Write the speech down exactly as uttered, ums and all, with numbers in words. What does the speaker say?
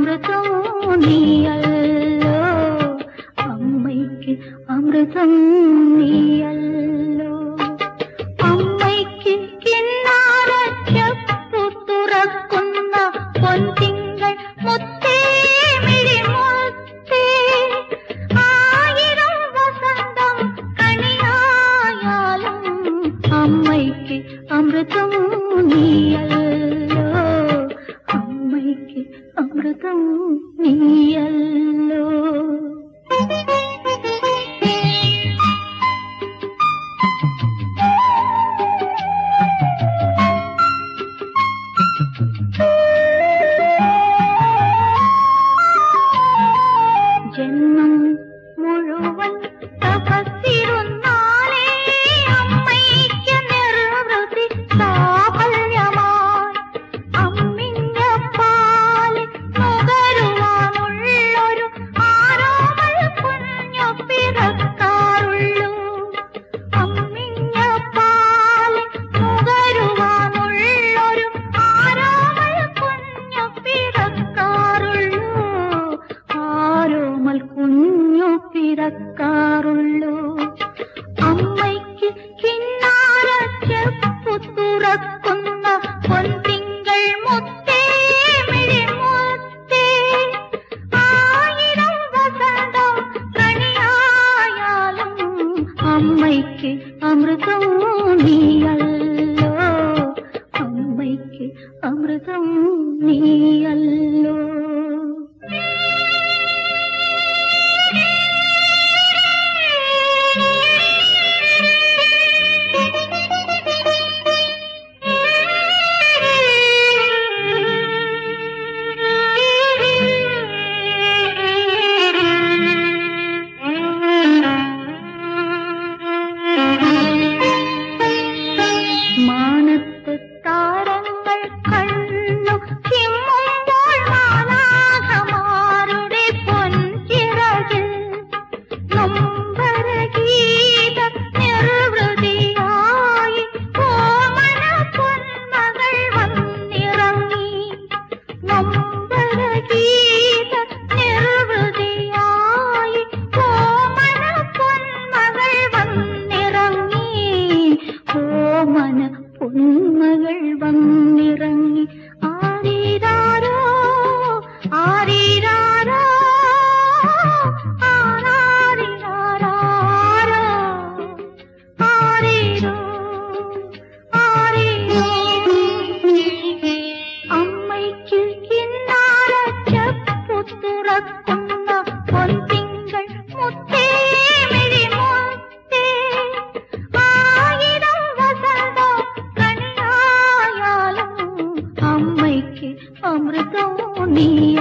അമൃതം നീയല്ലോ, അമ്മയ്ക്ക് അമൃതം നീയല്ലോ. അമ്മയ്ക്ക് കിന്നാരച്ചപ്പു തുറക്കുന്ന പൊൻതിങ്കൾ മുത്തേ മിഴിമുത്തേ, ആയിരം വസന്തം കണിയായാലും അമ്മയ്ക്ക് അമൃതം നീയല്ലോ, അമ്മയ്ക്ക് അമൃതം നീയല്ലോ. ജന്മം മുഴുവൻ തപസ്സിരുന്നാലേ അമ്മയ്ക്ക് നിർവൃതി സാഫല്യമായി അമ്മിഞ്ഞ പാല് നുകരുവാനുള്ളൊരു ആരോമൽ കുഞ്ഞു പിറക്കാറുള്ളൂ. അമ്മിഞ്ഞ പാല് നുകരുവാനുള്ളൊരു ആരോമൽ കുഞ്ഞു പിറക്കാറുള്ളൂ, ആരോമൽ കുഞ്ഞു പിറക്കാറുള്ളൂ. അമ്മയ്ക്ക് കിന്നാരച്ചപ്പു തുറക്കുന്ന പൊൻതിങ്കൾ മുത്തേ മിഴിമുത്തേ, ആയിരം വസന്തം കണിയായാലും അമ്മയ്ക്ക് അമൃതം നീയല്ലോ, അമ്മയ്ക്ക് അമൃതം നീയല്ലോ. മാനത്ത് താരങ്ങൾ കണ്ണു ചിമ്മുമ്പോൾ മാലാഖമാരുടെ പൊൻചിറകിൽ നൊമ്പരഗീത നിർവൃതിയായി ഓമന പൊന്മകൾ വന്നിറങ്ങി, നൊമ്പരഗീത നിർവൃതിയായി ഓമന പൊന്മകൾ വന്നിറങ്ങി, ഓമന പൊന്മകൾ വന്നിറങ്ങി. ആരീരാരോ ആരീരാരോ ആരാരിരാരോ ആരീരോ ആരീരോ. അമ്മയ്ക്ക് കിന്നാരച്ചപ്പു തുറക്കുന്ന പൊൻതിങ്കൾ മുത്തേ മിഴിമുത്തേ, ആയിരം വസന്തം കണിയായാലും അമ്മയ്ക്ക് അമൃതം നീ